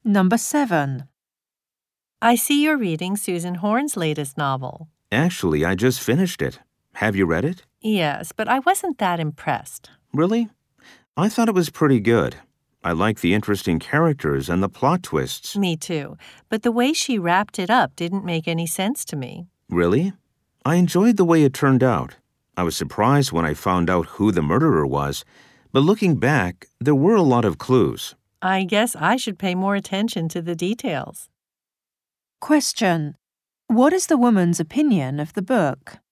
Number 7. I see you're reading Susan Horn's latest novel. Actually, I just finished it. Have you read it? Yes, but I wasn't that impressed. Really? I thought it was pretty good. I like the interesting characters and the plot twists. Me too. But the way she wrapped it up didn't make any sense to me. Really? I enjoyed the way it turned out. I was surprised when I found out who the murderer was, but looking back, there were a lot of clues. I guess I should pay more attention to the details. Question. What is the woman's opinion of the book?